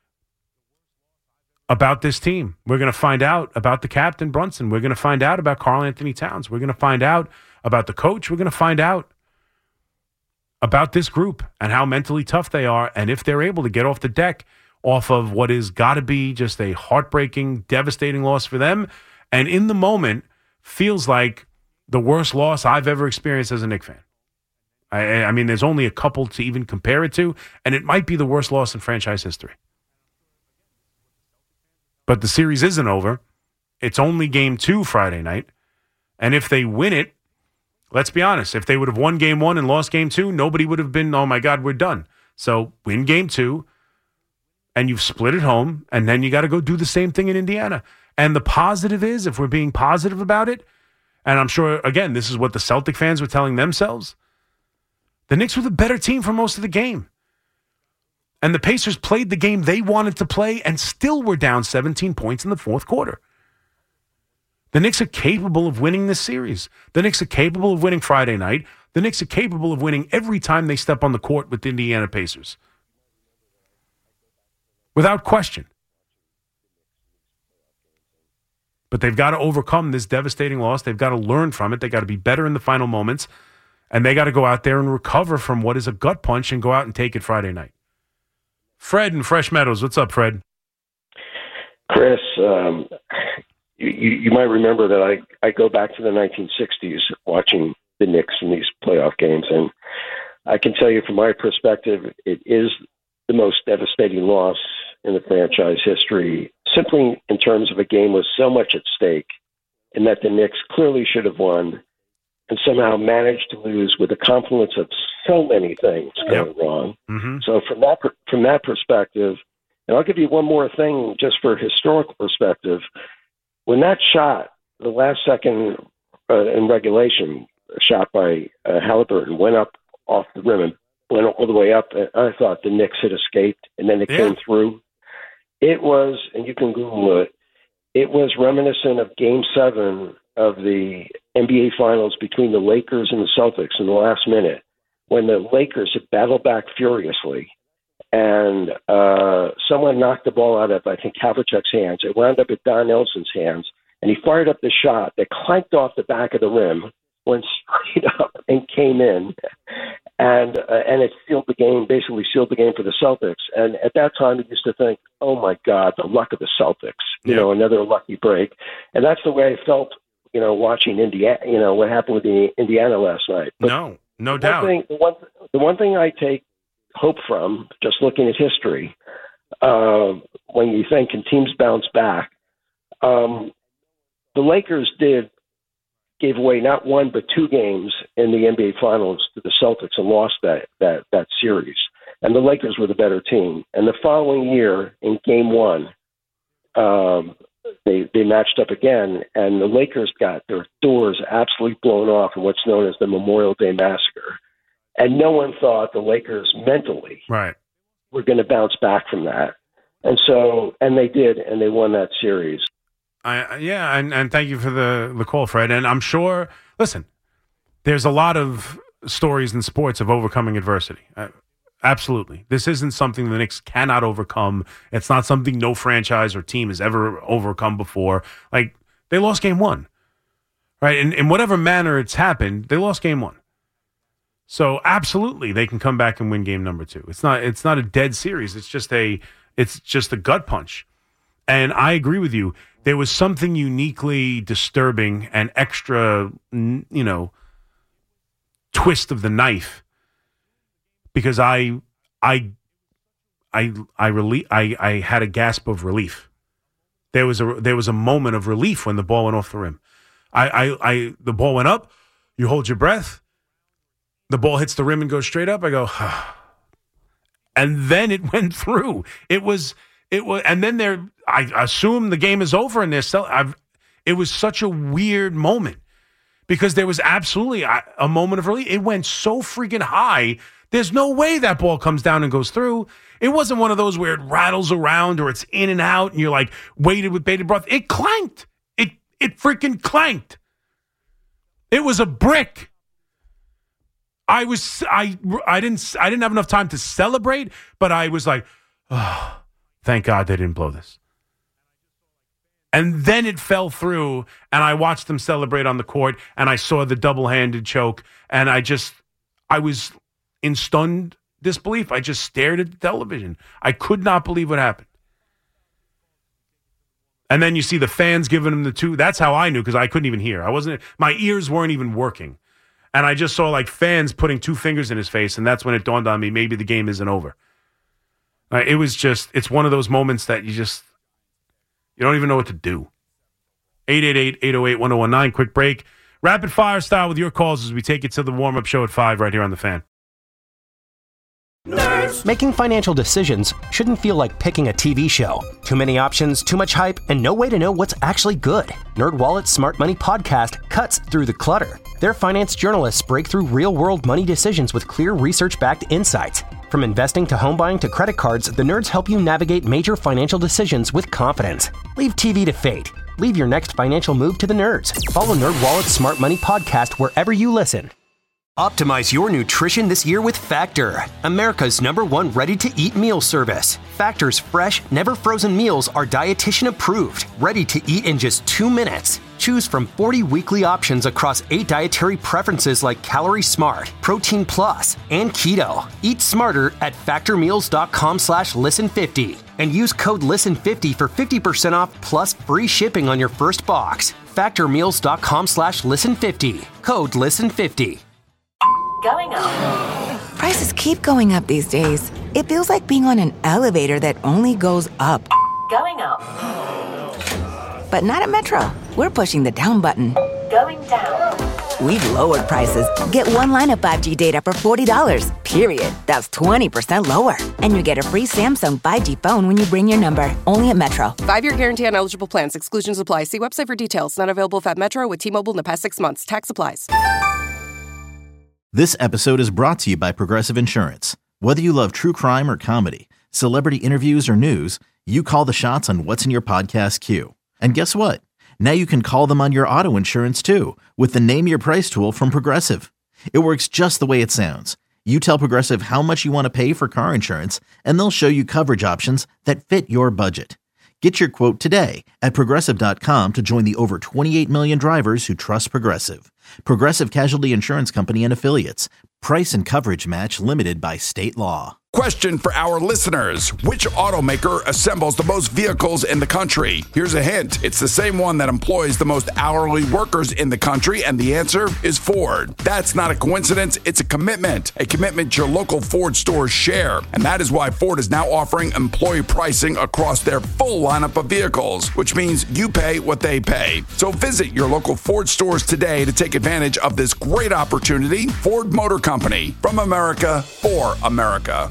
about this team. We're going to find out about the captain, Brunson. We're going to find out about Karl Anthony Towns. We're going to find out about the coach. We're going to find out about this group and how mentally tough they are, and if they're able to get off the deck off of what is got to be just a heartbreaking, devastating loss for them, and in the moment feels like the worst loss I've ever experienced as a Knicks fan. I mean, there's only a couple to even compare it to, and it might be the worst loss in franchise history. But the series isn't over. It's only Game 2 Friday night. And if they win it, let's be honest, if they would have won Game 1 and lost Game 2, nobody would have been, oh my God, we're done. So win Game 2, and you've split at home, and then you got to go do the same thing in Indiana. And the positive is, if we're being positive about it, And I'm sure, again, this is what the Celtic fans were telling themselves. The Knicks were the better team for most of the game. And the Pacers played the game they wanted to play and still were down 17 points in the fourth quarter. The Knicks are capable of winning this series. The Knicks are capable of winning Friday night. The Knicks are capable of winning every time they step on the court with the Indiana Pacers. Without question. But they've got to overcome this devastating loss. They've got to learn from it. They've got to be better in the final moments. And they got to go out there and recover from what is a gut punch and go out and take it Friday night. Fred in Fresh Meadows. What's up, Fred?
Chris, you might remember that I go back to the 1960s watching the Knicks in these playoff games. And I can tell you from my perspective, it is the most devastating loss in the franchise history, simply in terms of a game with so much at stake and that the Knicks clearly should have won and somehow managed to lose with a confluence of so many things going wrong.
Mm-hmm.
So from that perspective, and I'll give you one more thing just for historical perspective. When that shot, the last second in regulation, shot by Halliburton, went up off the rim and went all the way up, and I thought the Knicks had escaped, and then it came through. It was, and you can Google it, it was reminiscent of Game 7 of the NBA Finals between the Lakers and the Celtics in the last minute, when the Lakers had battled back furiously, and someone knocked the ball out of, I think, Havlicek's hands. It wound up at Don Nelson's hands, and he fired up the shot that clanked off the back of the rim, went straight up and came in, and it sealed the game, basically sealed the game for the Celtics. And at that time, we used to think, oh my God, the luck of the Celtics, you know, another lucky break. And that's the way I felt, you know, watching Indiana, you know, what happened with the Indiana last night. But
no doubt.
The one thing I take hope from, just looking at history, when you think can teams bounce back, the Lakers gave away not one but two games in the NBA Finals to the Celtics and lost that series. And the Lakers were the better team. And the following year, in Game 1, they matched up again, and the Lakers got their doors absolutely blown off in what's known as the Memorial Day Massacre. And no one thought the Lakers mentally were going to bounce back from that. And they did, and they won that series.
And thank you for the call, Fred. And I'm sure, listen, there's a lot of stories in sports of overcoming adversity. Absolutely. This isn't something the Knicks cannot overcome. It's not something no franchise or team has ever overcome before. Like, they lost Game 1, right? In whatever manner it's happened, they lost Game 1. So absolutely, they can come back and win game number 2. It's not a dead series. It's just a gut punch. And I agree with you. There was something uniquely disturbing and extra, you know, twist of the knife, because I had a gasp of relief. There was a moment of relief when the ball went off the rim. The ball went up. You hold your breath. The ball hits the rim and goes straight up. I go, and then it went through. It was, and then I assume the game is over, and it was such a weird moment because there was absolutely a moment of relief. It went so freaking high. There's no way that ball comes down and goes through. It wasn't one of those where it rattles around or it's in and out and you're like waited with bated breath. It clanked. It freaking clanked. It was a brick. I didn't have enough time to celebrate, but I was like, oh, thank God they didn't blow this. And then it fell through, and I watched them celebrate on the court, and I saw the double-handed choke, and I was in stunned disbelief. I just stared at the television. I could not believe what happened. And then you see the fans giving him the two. That's how I knew, because I couldn't even hear. My ears weren't even working. And I just saw like fans putting two fingers in his face, and that's when it dawned on me, maybe the game isn't over. It's one of those moments that you don't even know what to do. 888-808-1019, quick break. Rapid fire style with your calls as we take it to the warm-up show at 5 right here on The Fan.
Making financial decisions shouldn't feel like picking a TV show. Too many options, too much hype, and no way to know what's actually good. NerdWallet's Smart Money Podcast cuts through the clutter. Their finance journalists break through real-world money decisions with clear research-backed insights. From investing to home buying to credit cards, the nerds help you navigate major financial decisions with confidence. Leave TV to fate. Leave your next financial move to the nerds. Follow NerdWallet's Smart Money Podcast wherever you listen. Optimize your nutrition this year with Factor, America's #1 ready-to-eat meal service. Factor's fresh, never-frozen meals are dietitian approved, ready to eat in just 2 minutes. Choose from 40 weekly options across 8 dietary preferences like Calorie Smart, Protein Plus, and Keto. Eat smarter at factormeals.com/listen50 and use code LISTEN50 for 50% off plus free shipping on your first box. Factormeals.com/listen50. Code LISTEN50.
Going up.
Prices keep going up these days. It feels like being on an elevator that only goes up.
Going up.
But not at Metro. We're pushing the down button.
Going down.
We've lowered prices. Get one line of 5G data for $40, period. That's 20% lower. And you get a free Samsung 5G phone when you bring your number. Only at Metro.
5-year guarantee on eligible plans. Exclusions apply. See website for details. Not available at Metro with T-Mobile in the past 6 months. Tax applies.
This episode is brought to you by Progressive Insurance. Whether you love true crime or comedy, celebrity interviews or news, you call the shots on what's in your podcast queue. And guess what? Now you can call them on your auto insurance too with the Name Your Price tool from Progressive. It works just the way it sounds. You tell Progressive how much you want to pay for car insurance, and they'll show you coverage options that fit your budget. Get your quote today at Progressive.com to join the over 28 million drivers who trust Progressive. Progressive Casualty Insurance Company and Affiliates. Price and coverage match limited by state law.
Question for our listeners. Which automaker assembles the most vehicles in the country? Here's a hint. It's the same one that employs the most hourly workers in the country, and the answer is Ford. That's not a coincidence. It's a commitment your local Ford stores share. And that is why Ford is now offering employee pricing across their full lineup of vehicles, which means you pay what they pay. So visit your local Ford stores today to take advantage of this great opportunity. Ford Motor Company, from America for America.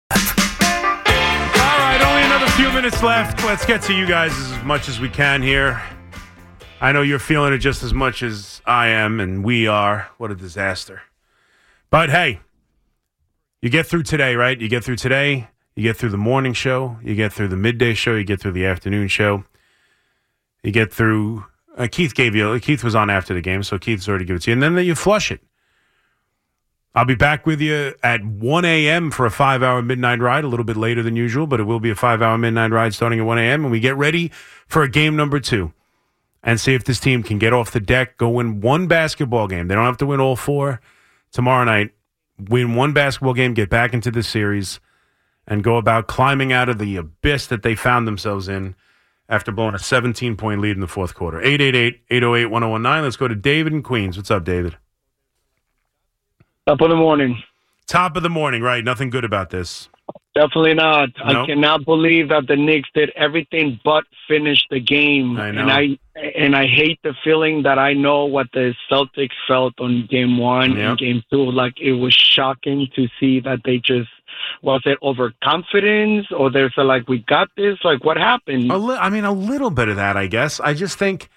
Only another few minutes left. Let's get to you guys as much as we can here. I know you're feeling it just as much as I am, and we are. What a disaster. But hey, you get through today, right? You get through today. You get through the morning show. You get through the midday show. You get through the afternoon show. You get through... Keith was on after the game, so Keith's already given it to you. And then you flush it. I'll be back with you at 1 a.m. for a 5-hour midnight ride, a little bit later than usual, but it will be a 5-hour midnight ride starting at 1 a.m. And we get ready for a game number 2 and see if this team can get off the deck, go win one basketball game. They don't have to win all 4 tomorrow night. Win one basketball game, get back into the series, and go about climbing out of the abyss that they found themselves in after blowing a 17-point lead in the fourth quarter. 888-808-1019. Let's go to David in Queens. What's up, David?
Top of the morning.
Top of the morning, right. Nothing good about this.
Definitely not.
Nope.
I cannot believe that the Knicks did everything but finish the game.
I know.
And I hate the feeling that I know what the Celtics felt on game 1 and game 2. Like, it was shocking to see that they just, was it overconfidence or there's we got this? Like, what happened?
A little bit of that, I guess. I just think,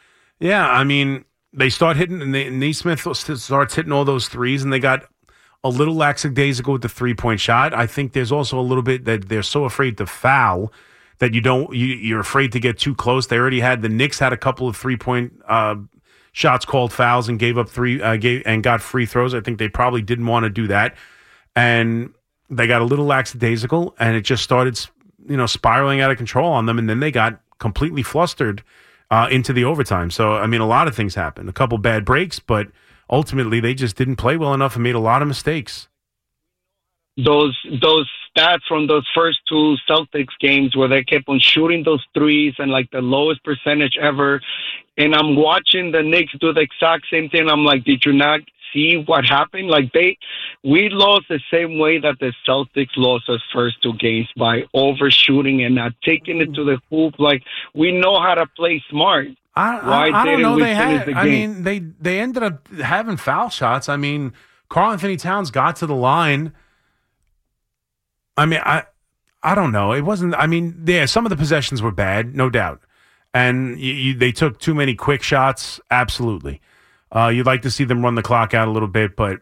they start hitting, and Neesmith starts hitting all those threes, and they got a little lackadaisical with the three-point shot. I think there's also a little bit that they're so afraid to foul that you're afraid to get too close. The Knicks had a couple of three-point shots called fouls and gave up and got free throws. I think they probably didn't want to do that, and they got a little lackadaisical, and it just started, spiraling out of control on them, and then they got completely flustered into the overtime. So, a lot of things happened. A couple bad breaks, but ultimately they just didn't play well enough and made a lot of mistakes.
Those stats from those first 2 Celtics games where they kept on shooting those threes and the lowest percentage ever. And I'm watching the Knicks do the exact same thing. I'm like, did you not see what happened? We lost the same way that the Celtics lost those first 2 games, by overshooting and not taking it to the hoop. We know how to play smart.
I don't know. They ended up having foul shots. Karl Anthony Towns got to the line I mean, I don't know. It wasn't. I mean, yeah, some of the possessions were bad, no doubt, and they took too many quick shots. Absolutely, you'd like to see them run the clock out a little bit, but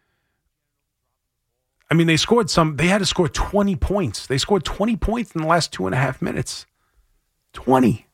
I mean, they scored some. They had to score 20 points. They scored 20 points in the last 2.5 minutes. 20.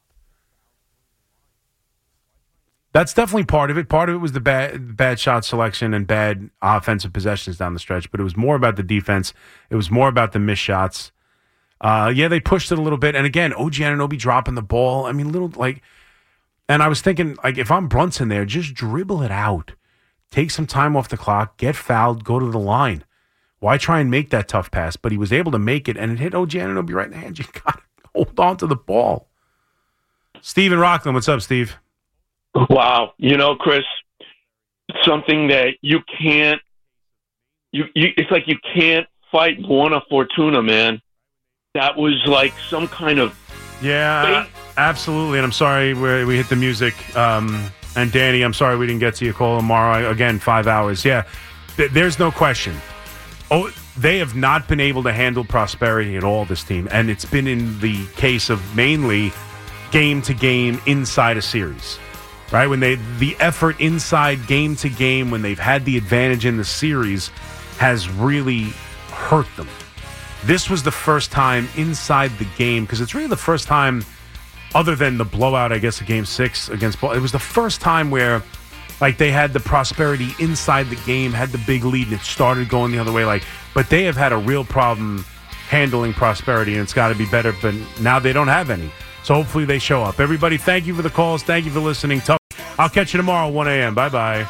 That's definitely part of it. Part of it was the bad shot selection and bad offensive possessions down the stretch, but it was more about the defense. It was more about the missed shots. Yeah, they pushed it a little bit. And again, OG Anunoby dropping the ball. I mean, and I was thinking, if I'm Brunson there, just dribble it out. Take some time off the clock, get fouled, go to the line. Why try and make that tough pass? But he was able to make it, and it hit OG Anunoby right in the hand. You got to hold on to the ball. Steve in Rockland, what's up, Steve?
Wow. Chris, something that you can't, it's like you can't fight Buona Fortuna, man. That was like some kind of...
Yeah, absolutely. And I'm sorry we hit the music. And Danny, I'm sorry we didn't get to your call tomorrow. Again, 5 hours. Yeah, there's no question. Oh, they have not been able to handle prosperity at all, this team. And it's been in the case of mainly game to game inside a series. Right? When the effort inside game to game, when they've had the advantage in the series, has really hurt them. This was the first time inside the game, because it's really the first time, other than the blowout, I guess, of Game 6 against Ball, it was the first time where they had the prosperity inside the game, had the big lead, and it started going the other way. But they have had a real problem handling prosperity, and it's got to be better, but now they don't have any. So hopefully they show up. Everybody, thank you for the calls. Thank you for listening. I'll catch you tomorrow at 1 a.m. Bye-bye.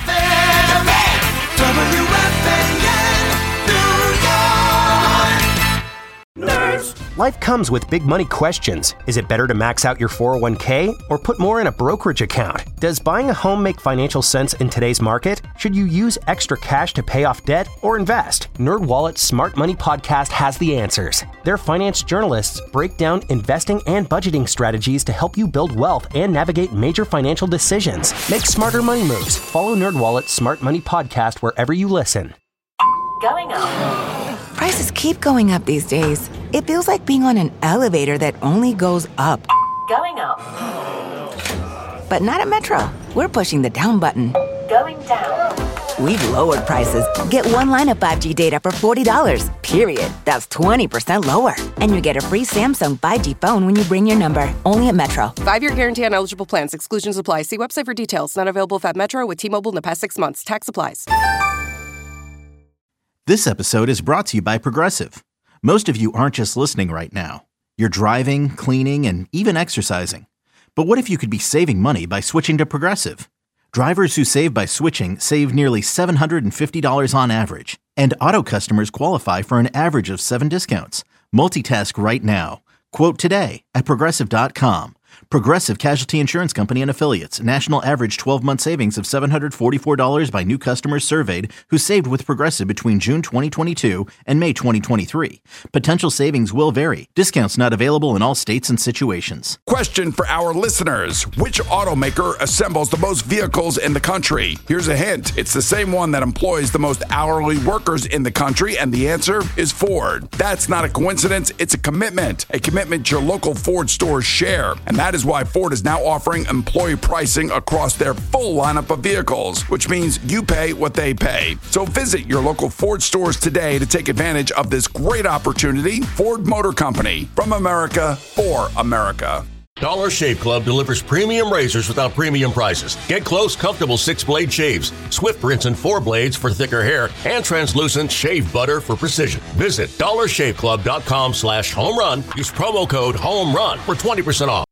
Life comes with big money questions. Is it better to max out your 401k or put more in a brokerage account? Does buying a home make financial sense in today's market? Should you use extra cash to pay off debt or invest? NerdWallet's Smart Money Podcast has the answers. Their finance journalists break down investing and budgeting strategies to help you build wealth and navigate major financial decisions. Make smarter money moves. Follow NerdWallet's Smart Money Podcast wherever you listen.
Going up.
Prices keep going up these days. It feels like being on an elevator that only goes up.
Going up.
But not at Metro. We're pushing the down button.
Going down.
We've lowered prices. Get one line of 5G data for $40, period. That's 20% lower. And you get a free Samsung 5G phone when you bring your number. Only at Metro.
5-year guarantee on eligible plans. Exclusions apply. See website for details. Not available at Metro with T-Mobile in the past 6 months. Tax applies.
This episode is brought to you by Progressive. Most of you aren't just listening right now. You're driving, cleaning, and even exercising. But what if you could be saving money by switching to Progressive? Drivers who save by switching save nearly $750 on average. And auto customers qualify for an average of 7 discounts. Multitask right now. Quote today at Progressive.com. Progressive Casualty Insurance Company and Affiliates. National average 12-month savings of $744 by new customers surveyed who saved with Progressive between June 2022 and May 2023. Potential savings will vary. Discounts not available in all states and situations.
Question for our listeners. Which automaker assembles the most vehicles in the country? Here's a hint. It's the same one that employs the most hourly workers in the country, and the answer is Ford. That's not a coincidence. It's a commitment your local Ford stores share. And that is why Ford is now offering employee pricing across their full lineup of vehicles, which means you pay what they pay. So visit your local Ford stores today to take advantage of this great opportunity. Ford Motor Company, from America for America.
Dollar Shave Club delivers premium razors without premium prices. Get close, comfortable 6-blade shaves, swift rinse and 4 blades for thicker hair, and translucent shave butter for precision. Visit dollarshaveclub.com/home run. Use promo code HOME RUN for 20% off.